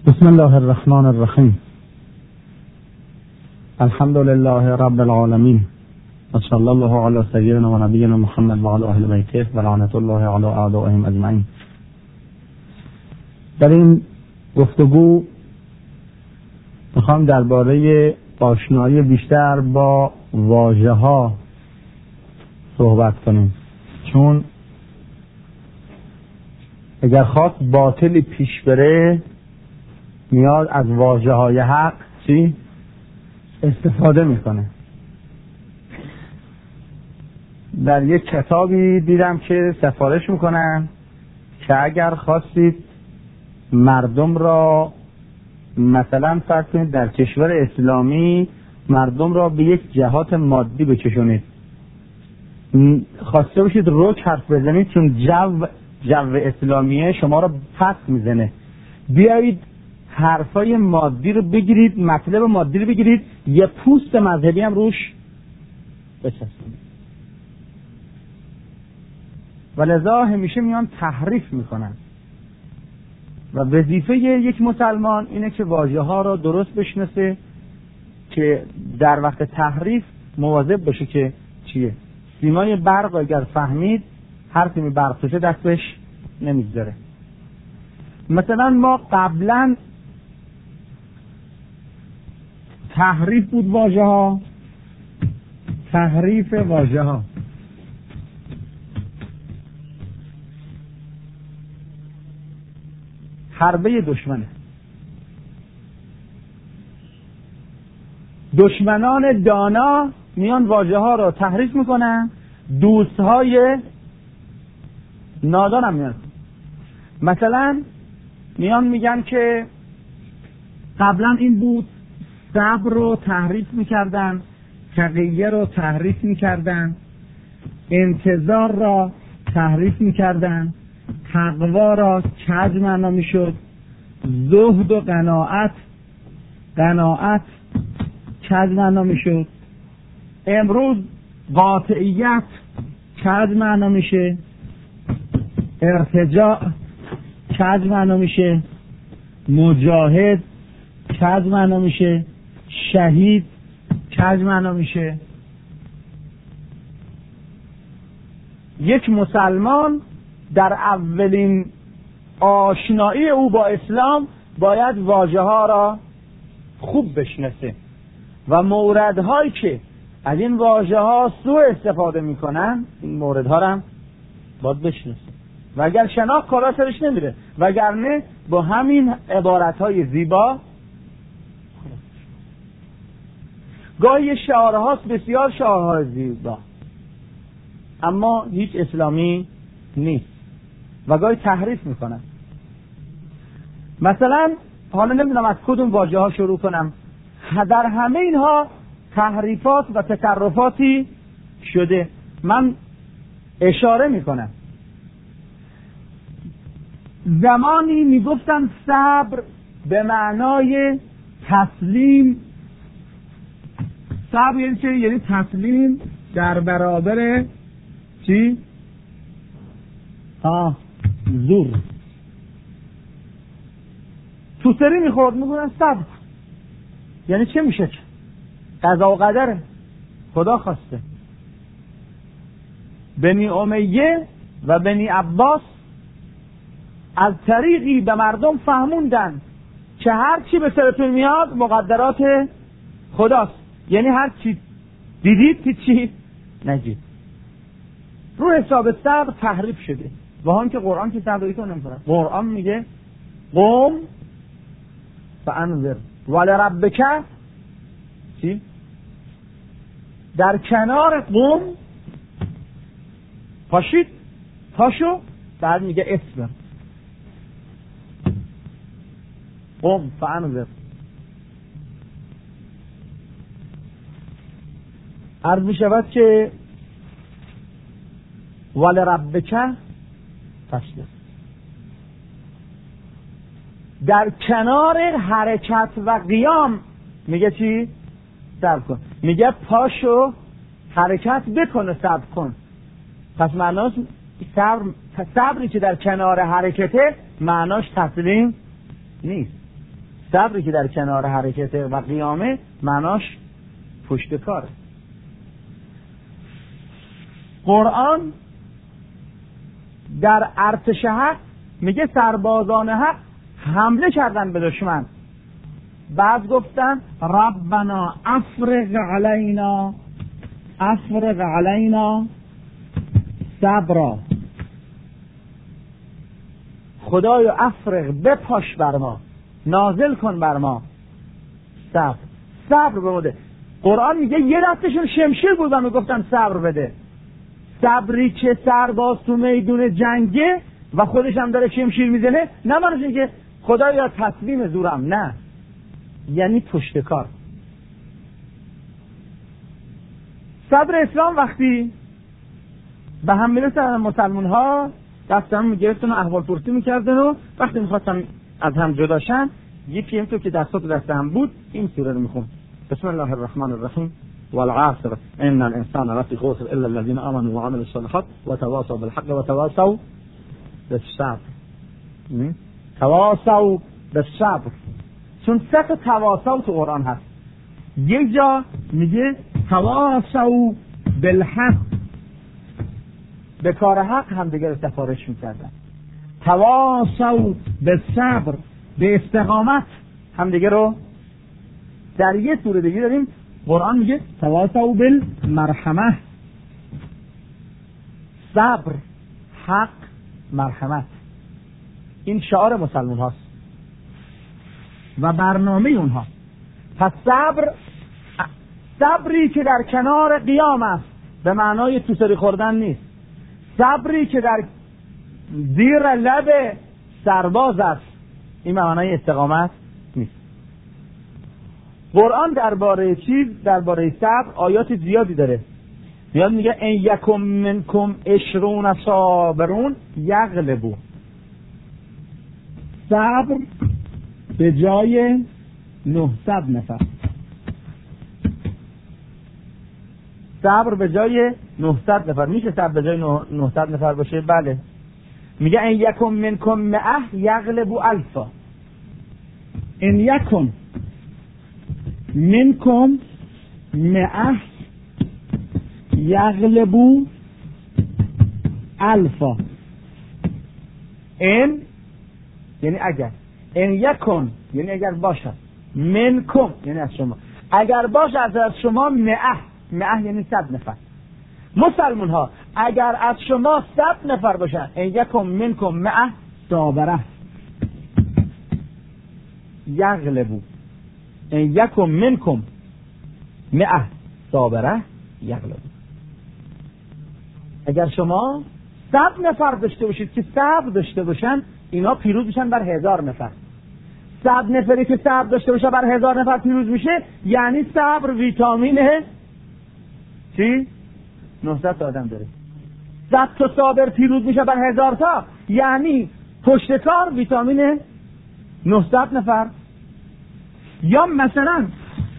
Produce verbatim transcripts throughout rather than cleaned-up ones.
بسم الله الرحمن الرحیم. الحمد لله رب العالمین و صلی الله علی سیدنا و نبینا محمد و علی اهل بیته و لعنت الله علی اعدائهم اجمعین. در این گفتگو میخوام درباره آشنایی بیشتر با واژه ها صحبت کنیم، چون اگر خواست باطلی پیش بره میاد از واژه های حق چی؟ استفاده میکنه. در یک کتابی دیدم که سفارش میکنن که اگر خواستید مردم را مثلا فرض کنید در کشور اسلامی مردم را به یک جهات مادی بکشونید، خواسته باشید رک حرف بزنید چون جو جو اسلامیه شما را پس میزنه، بیایید حرفای مادی رو بگیرید، مطلب مادی رو بگیرید، یه پوست مذهبی هم روش بچسبونید. و لذا همیشه میان تحریف میکنن و وظیفه یک مسلمان اینه که واژه ها را درست بشناسه که در وقت تحریف مواظب باشه که چیه. سیمای برق اگر فهمید هر تیمی برق توشه دستش نمیگذاره. مثلا ما قبلا تحریف بود واژه ها، تحریف واژه ها حربه دشمنه. دشمنان دانا میان واژه ها را تحریف میکنن، دوست های نادان هم میان. مثلا میان میگن که قبلا این بود، صبر رو تحریف میکردن، تقیه رو تحریف میکردن، انتظار را تحریف میکردن، تقوا را کج معنا میشد، زهد و قناعت قناعت کج معنا میشد. امروز قاطعیت کج معنا میشه، ارتجاع کج معنا میشه، مجاهد کج معنا میشه، شهید کج معنا میشه. یک مسلمان در اولین آشنایی او با اسلام باید واژه ها را خوب بشناسه و موردهایی که از این واژه ها سوء استفاده میکنن این موردها را باید بشناسه و اگر شناخت کارا سرش نمیره، وگرنه با همین عبارت های زیبا گاهی شعارهاست، بسیار شعارهای زیبا اما هیچ اسلامی نیست و گاهی تحریف میکنن. مثلا حالا نمیدونم از کدوم واژه ها شروع کنم، در همه اینها تحریفات و تطرفاتی شده. من اشاره میکنم زمانی میگفتن صبر به معنای تسلیم. صبر یعنی چه؟ یعنی تسلیم در برابر چی؟ آه زور. تو سری میخورد میگفتن صبر یعنی چه میشه؟ قضا و قدره، خدا خواسته. بنی امیه و بنی عباس از طریقی به مردم فهموندن که هر چی به سرتون میاد مقدرات خداست، یعنی هر چی دیدید که چی نگید. رو حساب صبر تحریف شده و هم که قرآن که صبری کنه نمی‌کنه. قرآن میگه قوم فانذر ولربک چی؟ در کنار قوم پاشید پاشو، بعد میگه اصبر قوم فانذر. عرض می شود که ولربک فاصبر، در کنار حرکت و قیام میگه چی؟ صبر کن. میگه پاشو حرکت بکن و صبر کن. پس معناش صبر صبری که در کنار حرکته معناش تسلیم نیست. صبری که در کنار حرکت و قیامه معناش پشت کاره. قرآن در ارتش حق میگه سربازان حق حمله کردن به دشمن، بعد گفتن ربنا افرغ علینا افرغ علینا صبرا، خدایا افرغ بپاش بر ما، نازل کن بر ما صبر. صبر بده. قرآن میگه یه دستشون شمشیر بودن و گفتن صبر بده. صبری که سرباز تو میدون جنگه و خودش هم داره شمشیر میزنه، نه معنیش این که خدایا تسلیم زورم، نه، یعنی پشت کار. صدر اسلام وقتی به هم میرسن مسلمان ها دست هم میگرفتن و احوال پرسی میکردن و وقتی میخواستن از هم جداشن یکی همطور که دستات دست هم بود این سوره رو میخون: بسم الله الرحمن الرحیم والعصر ان الانسان لفی خسر الا الذين آمنوا وعملوا الصالحات وتواصوا بالحق وتواصوا بالصبر. تواصوا بالصبر، چون سه تا تواصوا تو قرآن هست. یک جا میگه تواصوا بالحق، به کار حق هم دیگر سفارش میکردن. تواصوا بالصبر، به استقامت هم دیگه رو. در یه سوره دیگه داریم قرآن میگه تواصوا بالمرحمه، صبر، حق، مرحمت. این شعار مسلمان هاست و برنامه اونها. پس صبر، صبری که در کنار قیام است به معنای توسری خوردن نیست. صبری که در زیر لب سرباز است این معنای استقامت نیست. قرآن درباره چیز درباره صبر آیات زیادی داره. میاد میگه ان یکم منکم عشرون صابرون یغلبوا. صبر به جای نهصد نفر، صبر به جای نهصد نفر. میشه صبر به جای نهصد نفر باشه؟ بله. میگه ان یکم منکم مئة یغلبوا الفا. ان یکم منکم مئة یغلبوا الفا. ان یعنی اگر، ان یکن یعنی اگر باشد، منکم یعنی از شما، اگر باشد از شما مئة، مئة یعنی صد نفر. مسلمان ها اگر از شما صد نفر باشن، ان یکم منکم مئة صابره یغلبوا. ان یکم منکم مئة صابره یغلبوا. اگر شما صد نفر داشته باشید که صبر داشته باشن، اینا پیروز میشن بر هزار نفر. صد نفری که صبر داشته باشه بر هزار نفر پیروز میشه، یعنی صبر ویتامینه چی؟ نهصد تا آدم داره. صد تا صابر پیروز میشه بر هزار تا، یعنی پشت کار ویتامین نهصد نفر. یا مثلا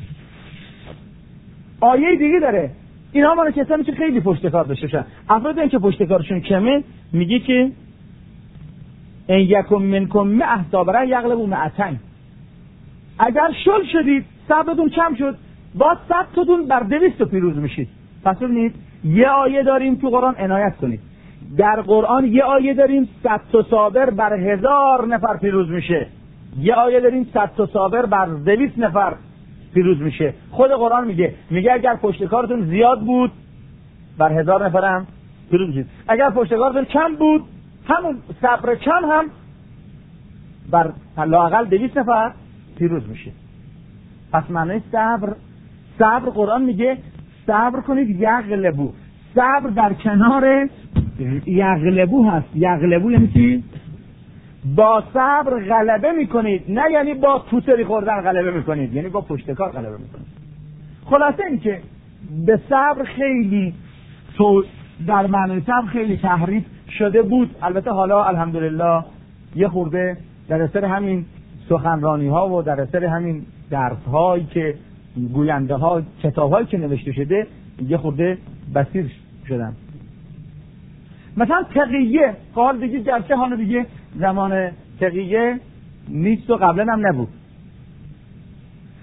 آیه دیگه داره، اینا مال کسانی که خیلی پشت کار داشته باشن. افرادی که پشت کارشون کمه میگه که ان یکم منکم مئة صابره یغلبوا مئتین. اگر شل شدید، صبرتون کم شد، با صد تاتون بر دویست پیروز میشید. پس ببینید یه آیه داریم تو قرآن، عنایت کنید. در قرآن یه آیه داریم صد تا صابر بر هزار نفر پیروز میشه. یه آیه داریم صد تا صابر بر دویست نفر پیروز میشه. خود قرآن میگه میگه اگر پشتکارتون زیاد بود بر هزار نفر هم پیروز میشید. اگر پشتکارتون کم بود، همون صبر کم هم بر لااقل دویست نفر پیروز میشه. پس معنی صبر، صبر قرآن میگه صبر کنید یغلبوا. صبر در کنار یغلبوا هست. یغلبوا یعنی چی؟ با صبر غلبه میکنید، نه یعنی با توسری خوردن غلبه میکنید، یعنی با پشتکار غلبه میکنید. خلاصه این که به صبر خیلی تو در معنی صبر خیلی تحریف شده بود. البته حالا الحمدلله یه خورده در اثر همین سخنرانی ها و در اثر همین درس هایی که گوینده ها، کتاب هایی که نوشته شده یه خورده بصیر شدن. مثلا تقیه، حال دیگه گرچه حالا دیگه زمان تقیه نیست و قبلا هم نبود،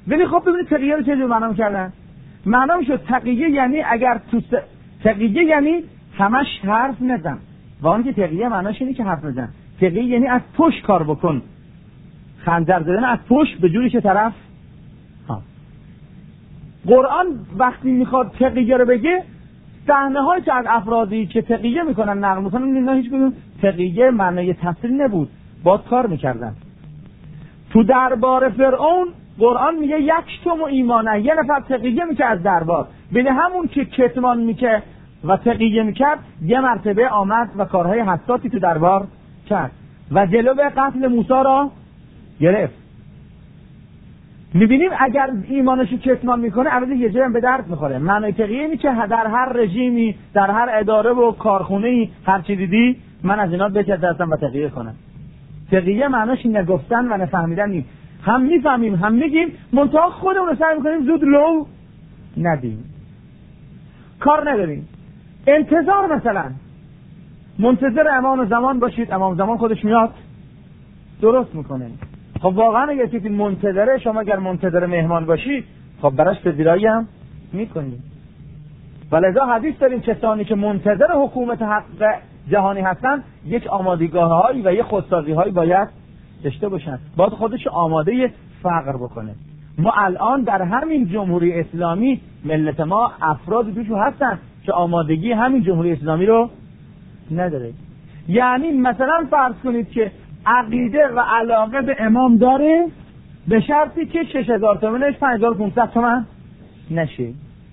ولی خب ببینید تقیه رو چه جور معنا کردن. معنا شد تقیه یعنی اگر تو س... تقیه یعنی همش حرف نزن. و اون که تقیه معناش اینه که حرف نزن. تقیه یعنی از پشت کار بکن. خنجر زدن از پشت به جوری چه طرف؟ ها. قرآن وقتی میخواد تقیه رو بگه، صحنه هایی که از افرادی که تقیه میکنن نقل میکنن، اینا هیچ کدوم تقیه معنای تفسیر نبود، باید کار میکردن. تو دربار فرعون قرآن میگه یک توم ایمانه، یه نفر تقیه میکرد از دربار، بین همون که کتمان میکرد و تقیه میکرد یه مرتبه آمد و کارهای حساسی تو دربار کرد و جلو قتل موسی را گرفت. میبینیم اگر ایمانشو کتمان میکنه عوض یه جایی هم به درد میخوره. معنی تقیه اینه که در هر رژیمی، در هر اداره و کارخونه‌ای هر چی دیدی من از اینا بچرخم و تقیه کنم. تقیه معناش نگفتن و نفهمیدن نیست. هم میفهمیم هم میگیم، منتها خودمون رو سعی میکنیم زود لو ندیم، کار نداریم. انتظار مثلا منتظر امام زمان باشید، امام زمان خودش میاد درست میکنه. خب واقعا اگر کسی منتظره، شما اگر منتظر مهمان باشید خب براش پذیرایی هم میکنید. ولذا حدیث داریم کسانی که منتظر حکومت حق جهانی هستن یک آمادگاه هایی و یک خودسازی هایی باید داشته باشن، باید خودش آماده فقر بکنه. ما الان در همین جمهوری اسلامی ملت ما افراد توش هستن که آمادگی همین جمهوری اسلامی رو نداره. یعنی مثلا فرض کنید که عقیده و علاقه به امام داره، به شرطی که شش هزار تومنش پنج هزار و پانصد تومن نشه.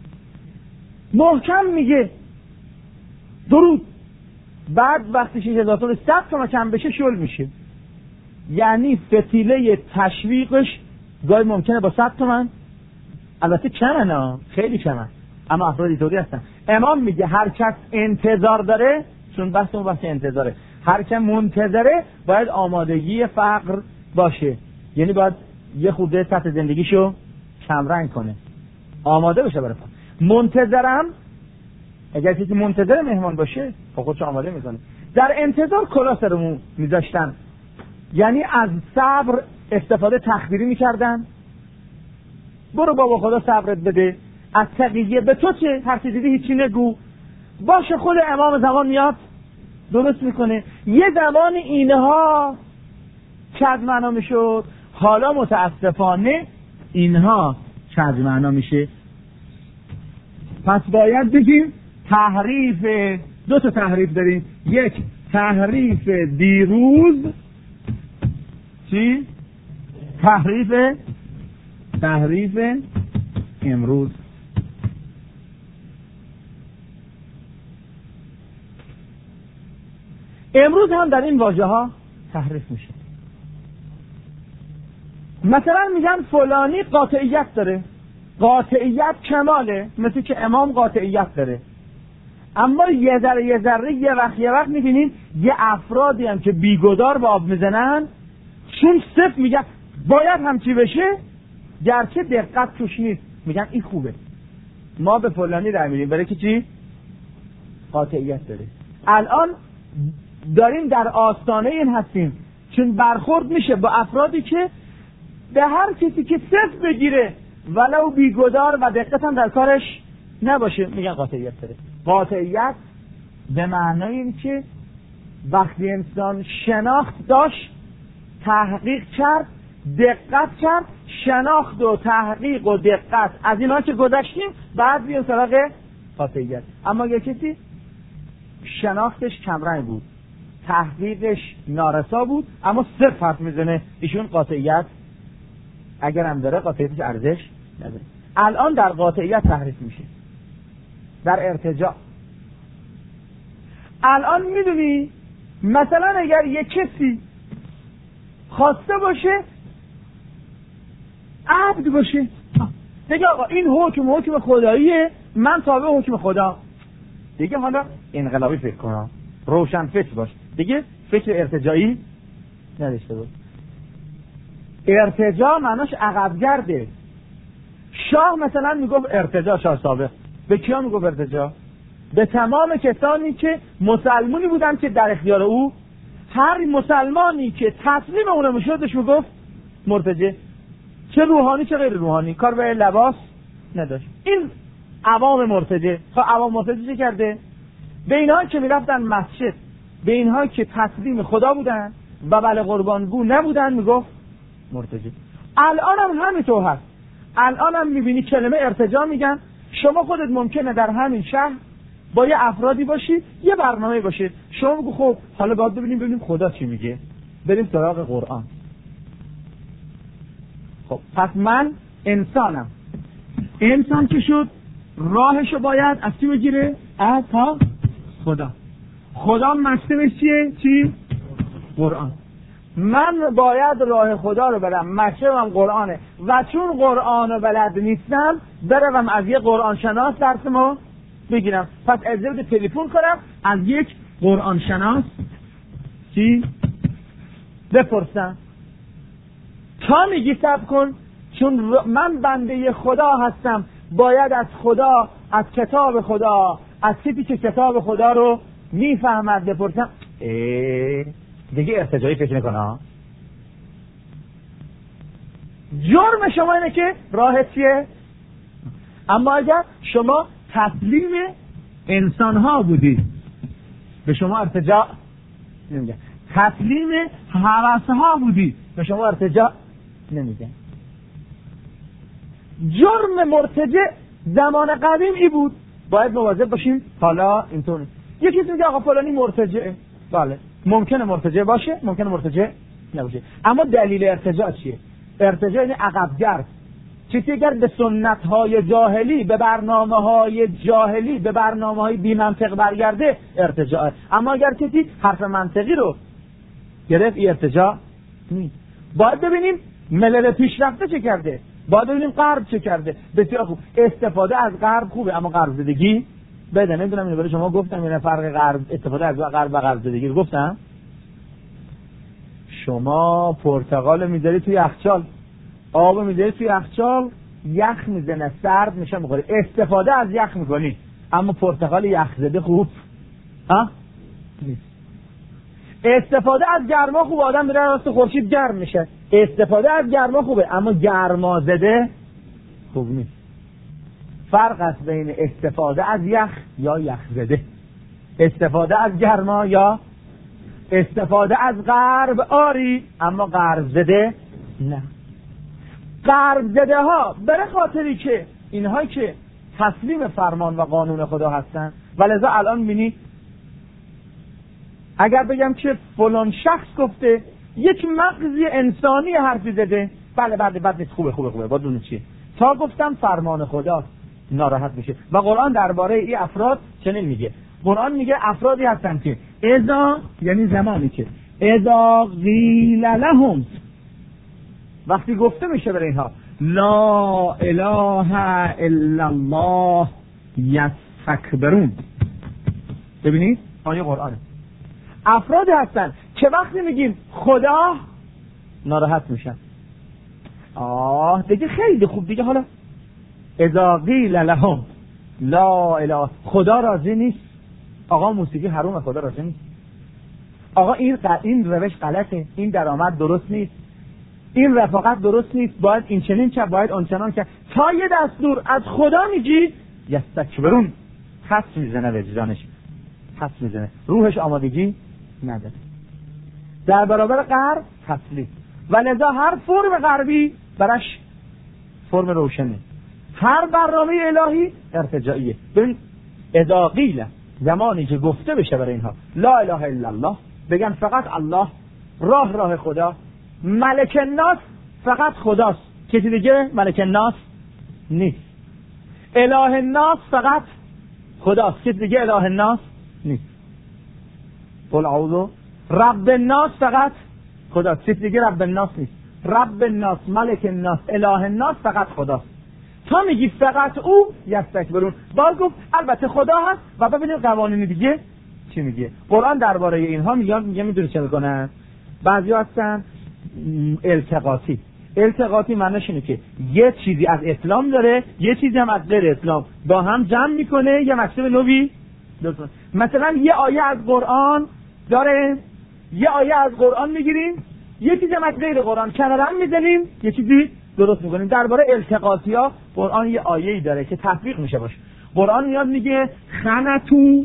محکم میگه درود، بعد وقتی شش هزار تومن صد تومن کم بشه شل میشه. یعنی فتیله تشویقش گاهی ممکنه با صد تومن، البته کمن ها، خیلی کمن، اما افراد اینطوری هستن. امام میگه هر کس انتظار داره، چون بحث اون بحث انتظاره، هر کس منتظره باید آمادگی فقر باشه، یعنی باید یه خورده سطح زندگیشو کمرنگ کنه، آماده بشه برای فقر. منتظرم اگر کسی منتظر مهمان باشه خب خودش آماده میکنه. در انتظار کلا سرمون میذاشتن، یعنی از صبر استفاده تخدیری میکردن. برو بابا خدا صبرت بده، از تقیه به تو چه، هر چی دیدی هیچی نگو، باشه خود امام زمان میاد درست میکنه. یه زمان اینها چند معنا میشد، حالا متاسفانه اینها چند معنا میشه. پس باید بگیم تحریف، دو تا تحریف داریم، یک تحریف دیروز، چی؟ تحریف تحریف امروز. امروز هم در این واژه ها تحریف میشه. مثلا میگن فلانی قاطعیت داره، قاطعیت کماله، مثل که امام قاطعیت داره. اما یه ذره یه ذره یه وقت یه وقت میبینید یه افرادی هم که بیگدار به آب میزنن، چون صف میگن باید همچی بشه، گرچه دقت توش نیست، میگن این خوبه، ما به فلانی رای میدیم برای که چی؟ قاطعیت داره. الان داریم در آستانه این هستیم، چون برخورد میشه با افرادی که به هر کسی که صف بگیره ولو بیگدار و دقت هم در کارش نباشه میگن قاطعیت داره. قاطعیت به معنای این که وقتی انسان شناخت داشت، تحقیق کرد، دقت کرد، شناخت و تحقیق و دقت از اینا که گذشتیم، بعد بیان سراغ قاطعیت. اما یه کسی شناختش کمرنگ بود، تحقیقش نارسا بود، اما صرف حرف میزنه، ایشون قاطعیت اگر هم داره قاطعیتش ارزش نداره. الان در قاطعیت تحریف میشه، در ارتجاع. الان میدونی مثلا اگر یک کسی خواسته باشه عبد باشه، دیگه آقا این حکم حکم خداییه، من تابع حکم خدا، دیگه حالا انقلابی فکر کنم، روشن فکر باش، دیگه فکر ارتجاعی نداشته باش. ارتجاع معناش عقب گرده. شاه مثلا میگفت ارتجاع، شاه سابق به کیا میگفت ارتجاع؟ به تمام کسانی که مسلمانی بودن که در اختیار او، هر مسلمانی که تسلیم اون میشدش میگفت مرتجع. چه روحانی چه غیر روحانی، کار به لباس نداشت. این عوام مرتجع. خب عوام مرتجع چه کرده؟ به اینها که میرفتن مسجد، به اینها که تسلیم خدا بودن و بله قربانگو نبودن میگفت مرتجع. الان هم همینطور هست. الان هم میبینی کلمه ارتجاع میگن. شما خودت ممکنه در همین شهر با یه افرادی باشید، یه برنامه باشه، شما بگو خب حالا باید ببینیم ببینیم خدا چی میگه، بریم سراغ قرآن. خب پس من انسانم. انسان که شد راهشو باید از چی بگیره؟ از ها خدا. خدا مکتبش چیه؟ چی؟ قرآن. من باید راه خدا رو برم، مکتبم قرآنه و چون قرآن رو بلد نیستم برم از یه قرآن شناس درسمو بگیرم. پس اجازه بده تلفن کنم از یک قرآن شناس چی؟ بپرسم. تا میگی صبر کن چون من بنده خدا هستم، باید از خدا، از کتاب خدا، از کسی که کتاب خدا رو میفهمد بپرسم. اه دیگه ارتجاعی فکر نکنه. جرم شما اینه که راه چیه؟ اما اگر شما تسلیم انسان ها بودید به شما ارتجاع نمیگن. تسلیم هوس ها بودید به شما ارتجاع نمیگن. جرم مرتجع زمان قدیم ای بود، باید مواظب باشیم. حالا اینطور یکی میگه آقا فلانی مرتجعه. بله ممکنه مرتجع باشه، ممکنه مرتجع نباشه، اما دلیل ارتجاع چیه؟ ارتجاع یعنی عقبگرد. چیزی اگر به سنت های جاهلی، به برنامه های جاهلی، به برنامه های بی منطق برگرده ارتجاعه. اما اگر کسی حرف منطقی رو گرفت این ارتجاع نیست. باید ببینیم ملل پیشرفته چه کرده، باید ببینیم غرب چه کرده. بسیار خوب، استفاده از غرب خوبه اما غرب زدگی بده. نمیدونم اینو برای شما گفتم یا فرق غرب استفاده از غرب و غرب زدگی رو گفتم. شما پرتقال میذاری توی یخچال، آب میذاری توی یخچال، یخ میزنه، سرد میشه، میخوری، استفاده از یخ میکنی. اما پرتقال یخ زده خوب ها نیست. استفاده از گرما خوب، آدم میره راست خورشید گرم میشه، استفاده از گرما خوبه اما گرما زده خوب نیست. فرق است بین استفاده از یخ یا یخ زده، استفاده از گرما یا استفاده از غرب آری اما غرب زده نه. غرب زده ها برای خاطری که اینهایی که تسلیم فرمان و قانون خدا هستن و لذا الان می‌بینی اگر بگم که فلان شخص گفته یک مغزی انسانی حرفی زده، بله بله بد نیست، خوبه خوبه خوبه با دونه چیه، تا گفتم فرمان خدا ناراحت میشه. و قرآن درباره این افراد چنین میگه. قرآن میگه افرادی هستن که اذا یعنی زمانی که اذا قیل لهم، وقتی گفته میشه برای اینها لا اله الا الله یستکبرون. ببینید آیه قرآن افرادی هستن که وقتی میگیم خدا ناراحت میشن. آه دیگه خیلی خوب دیگه. حالا اذا قیل لهم لا اله، خدا راضی نیست. آقا موسیقی حرومه، خدا راضی نیست. آقا این این روش غلطه، این درآمد درست نیست، این رفاقت درست نیست، باید این چنین چه باید اون چنان که تا یه دستور از خدا میگی یستکبرون، خس میزنه وجدانش، خس میزنه، روحش آمادگی نداره. در برابر غرب تسلیم و لذا هر فرم غربی براش فرم روشنه، هر برنامه الهی ارتجاعیه. ببین اذا قیل، زمانی که گفته بشه برای اینها لا اله الا الله، بگن فقط الله، راه راه خدا، ملک الناس فقط خداست، کسی دیگه ملک الناس نیست، اله الناس فقط خداست، کسی دیگه اله الناس نیست، قل اعوذ رب الناس فقط خداست، کسی دیگه رب الناس نیست، رب الناس، ملک الناس، اله الناس فقط خداست. تا میگی فقط او یستکبرون، باز گفت البته خدا هست و ببینید قوانین دیگه چی میگه. قرآن درباره اینها میگه میگه میدونی چه میکنن؟ بعضی هستن التقاطی. التقاطی معنیش اینه که یه چیزی از اسلام داره، یه چیزی هم از غیر اسلام، با هم جمع میکنه یه مکتب نوی درست. مثلا یه آیه از قرآن داره، یه آیه از قرآن میگیریم، یه چیزی هم از غیر قرآن کنار هم میزنیم، یه چیزی درست میکنیم. درباره التقاطی ها قرآن یه آیه‌ای داره که تفریق میشه باشه. قرآن میاد میگه خلطو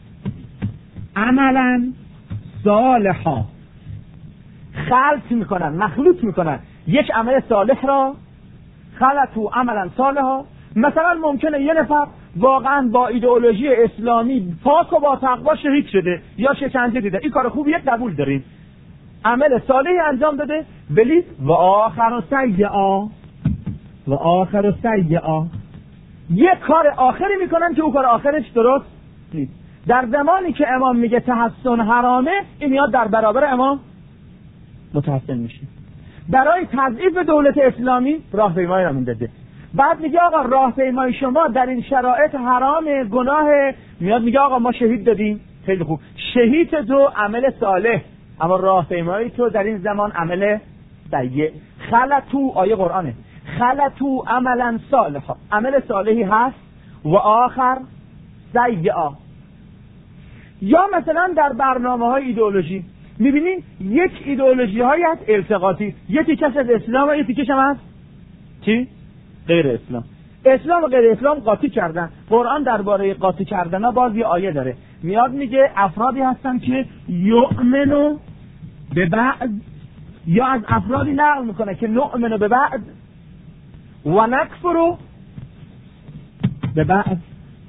عملا صالحا، خلط میکنن، مخلوط میکنن یک عمل صالح را، خلطو عملا صالحا. مثلا ممکنه یه نفر واقعا با ایدئولوژی اسلامی پاک و با تقوا شهید شده یا شکنجه دیده، این کار خوبیه، قبول داریم، عمل صالحی انجام داده، ولی و آخر سیئا و آخر سیئا، یک کار آخری میکنن که او کار آخرش درست نیست. در زمانی که امام میگه تحسن حرامه، این میاد در برابر امام متحسن میشه. برای تضعیف دولت اسلامی راهپیمایی را میداده. بعد میگه آقا راهپیمایی شما در این شرایط حرام، گناه، میاد میگه آقا ما شهید دادیم، خیلی خوب، شهید تو عمل صالح، اما راهپیمایی تو در این زمان عمل سیء. خلطو، آیه قرآنه، خلطو عملا صالحا، عمل صالحی هست و آخر سیئا. یا مثلا در برنامه های ایدئولوژی میبینین یک ایدئولوژی های هست التقاطی، یکی کش از اسلام و یکی کش هم هست چی؟ غیر اسلام. اسلام و غیر اسلام قاطی کردن. قرآن درباره قاطی کردن ها باز یه آیه داره، میاد میگه افرادی هستن که یؤمنو به بعد، یا از افرادی نقل میکنه که نؤمنو به بعد و نکفرو به بعد،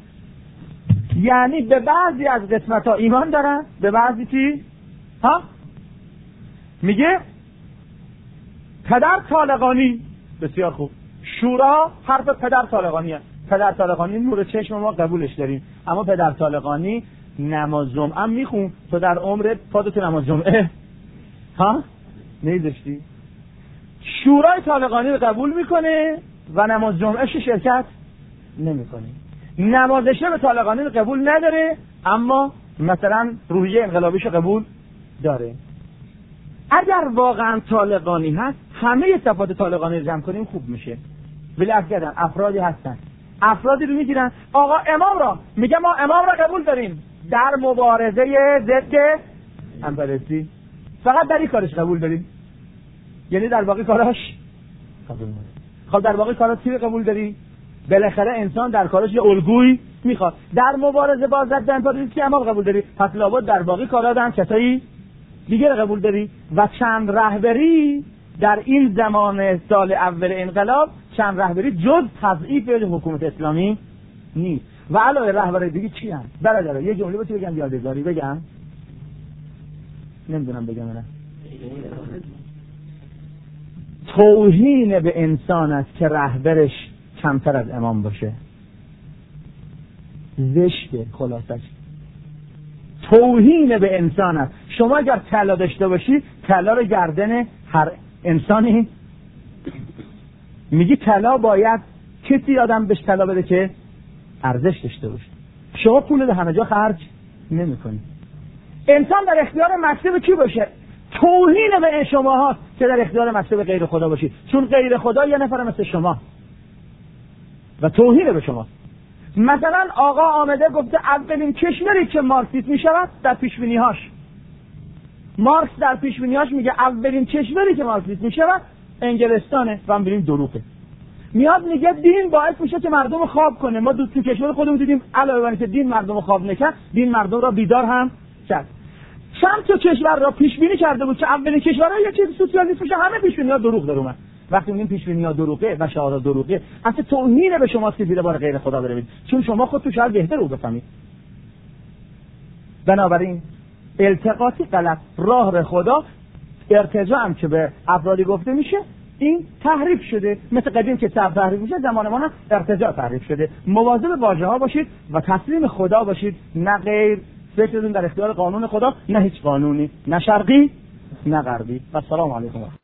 یعنی به بعضی از قسمت ها ایمان دارن، به بعضی چی؟ ها؟ میگه پدر طالقانی، بسیار خوب، شورا حرف پدر طالقانی هست. پدر طالقانی نور چشم ما قبولش داریم، اما پدر طالقانی نماز جمعه میخون، تو در عمرت پادت نماز جمعه ها نیذاشتی. شورای طالقانی رو قبول میکنه و نماز جمعهش شرکت نمیکنه. نماز شب طالقانی رو قبول نداره، اما مثلا روحیه انقلابیش رو قبول داره. اگر واقعا طالقانی هست، همه صفات طالقانی رو جمع کنیم خوب میشه. ولی افکردن افرادی هستن، افرادی رو میگیرن آقا امام را، میگه ما امام را قبول داریم در مبارزه ضد امپرسی، فقط در این کارش قبول داریم، یعنی در باقی کاراش قبول نداریم. خب در باقی کارا چی قبول داری؟ بالاخره انسان در کارش یه الگویی میخواد. در مبارزه با ضد امپرسی که امام قبول داری، پس لابد در باقی کارا هم کسایی دیگه قبول داری. و چند رهبری در این زمان سال اول انقلاب، چند رهبری جز تضعیف حکومت اسلامی نیست. و علاوه رهبری دیگه چی هم؟ برادر یه جمله بهت بگم یادگاری بگم، نمیدونم بگم نه. توهین به انسان است که رهبرش کمتر از امام باشه، زشته. خلاصش توهین به انسان است. شما اگر طلا داشته باشی، طلا رو گردن هر انسانی میگی طلا باید کسی آدم بهش طلا بده که ارزش داشته باشه. شما پول رو همه جا خرج نمی‌کنی. انسان در اختیار مکتب کی باشه؟ توهین به شما هست که در اختیار مکتب غیر خدا باشید، چون غیر خدا یه نفر مثل شما و توهین به شما. مثلا آقا آمده گفته اولین کشوری که مارکسیست می شود در پیشبینی‌هاش، مارکس در پیشبینی‌هاش میگه اولین کشوری که مارکسیست می شود انگلستانه و هم بریم دروغه. میاد میگه دین باعث میشه که مردم خواب کنه. ما تو کشور خودمون دیدیم علاوه بر اینکه دین مردم خواب نکرد، دین مردم را بیدار هم کرد. چند تا کشور را پیش بینی کرده بود که اولین کشورها یکی سوسیالیسم میشه، همه پیش بینی‌ها دروغ در اومد. وقتی میگیم پیش بینی‌ها دروغه و شعارها دروغه، اصلا توهین به شماست که زیر بار غیر خدا بروید، چون شما خودتون شاید بهتر رو بفهمید. بنابراین التقاطی غلط، راه خدا ارتجاع هم که به افرادی گفته میشه این تحریف شده، مثل قدیم که تحریف میشه زمان ما ارتجاع تحریف شده. مواظب واژه‌ها باشید و تسلیم خدا باشید، نه غیر. فکرتون در اختیار قانون خدا، نه هیچ قانونی، نه شرقی نه غربی. السلام علیکم.